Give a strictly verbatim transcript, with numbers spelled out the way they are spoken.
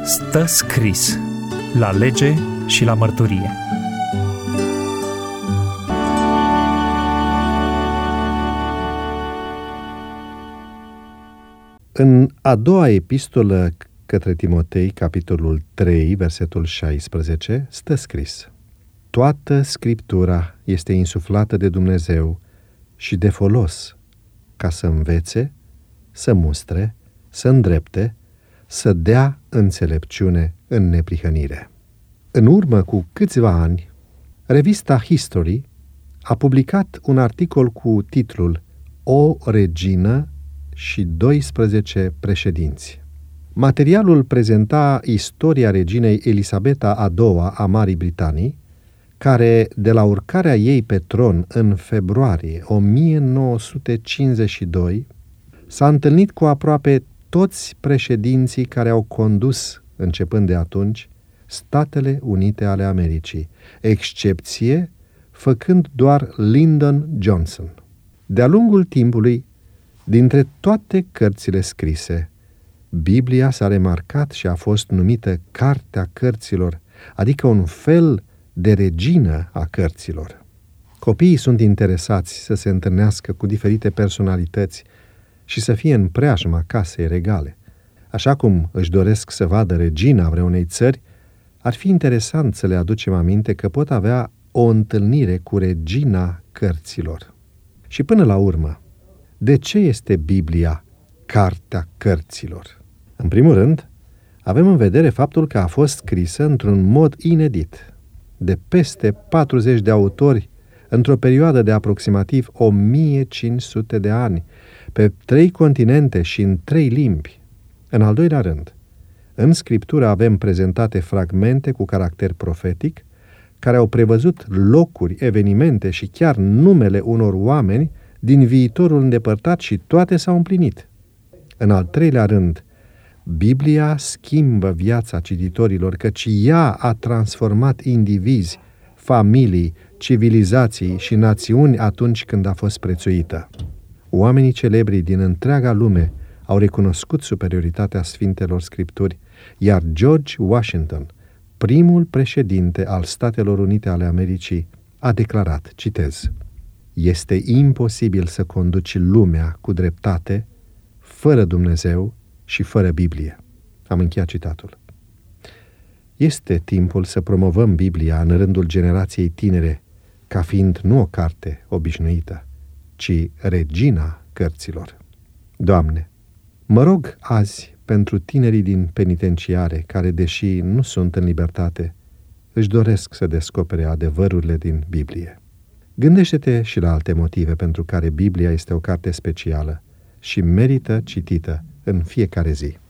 Stă scris la lege și la mărturie. În a doua epistolă către Timotei, capitolul trei, versetul șaisprezece, stă scris: Toată Scriptura este insuflată de Dumnezeu și de folos, ca să învețe, să mustre, să îndrepte, să dea înțelepciune în neprihănire. În urmă cu câțiva ani, revista History a publicat un articol cu titlul O regină și doisprezece președinți. Materialul prezenta istoria reginei Elisabeta a doua a Marii Britanii, care, de la urcarea ei pe tron în februarie o mie nouă sute cincizeci și doi, s-a întâlnit cu aproape toți președinții care au condus, începând de atunci, Statele Unite ale Americii, excepție făcând doar Lyndon Johnson. De-a lungul timpului, dintre toate cărțile scrise, Biblia s-a remarcat și a fost numită Cartea Cărților, adică un fel de regină a cărților. Copiii sunt interesați să se întâlnească cu diferite personalități și să fie în preajma casei regale. Așa cum își doresc să vadă regina vreunei țări, ar fi interesant să le aducem aminte că pot avea o întâlnire cu regina cărților. Și până la urmă, de ce este Biblia Cartea Cărților? În primul rând, avem în vedere faptul că a fost scrisă într-un mod inedit, de peste patruzeci de autori, într-o perioadă de aproximativ o mie cinci sute de ani, pe trei continente și în trei limbi. În al doilea rând, în Scriptură avem prezentate fragmente cu caracter profetic, care au prevăzut locuri, evenimente și chiar numele unor oameni din viitorul îndepărtat și toate s-au împlinit. În al treilea rând, Biblia schimbă viața cititorilor, căci ea a transformat indivizi, familii, civilizații și națiuni atunci când a fost prețuită. Oamenii celebri din întreaga lume au recunoscut superioritatea Sfintelor Scripturi, iar George Washington, primul președinte al Statelor Unite ale Americii, a declarat, citez: Este imposibil să conduci lumea cu dreptate, fără Dumnezeu și fără Biblie. Am încheiat citatul. Este timpul să promovăm Biblia în rândul generației tinere, ca fiind nu o carte obișnuită, ci regina cărților. Doamne, mă rog azi pentru tinerii din penitenciare care, deși nu sunt în libertate, își doresc să descopere adevărurile din Biblie. Gândește-te și la alte motive pentru care Biblia este o carte specială și merită citită în fiecare zi.